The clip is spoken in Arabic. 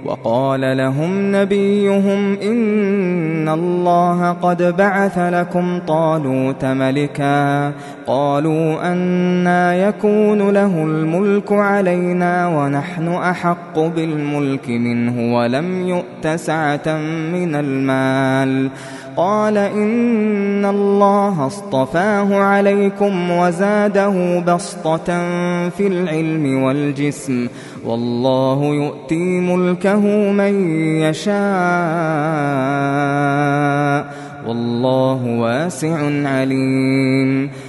وقال لهم نبيهم إن الله قد بعث لكم طالوت ملكا قالوا أنى يكون له الملك علينا ونحن أحق بالملك منه ولم يؤت سعة من المال قال إن الله اصطفاه عليكم وزاده بسطة في العلم والجسم والله يؤتي ملكه من يشاء والله واسع عليم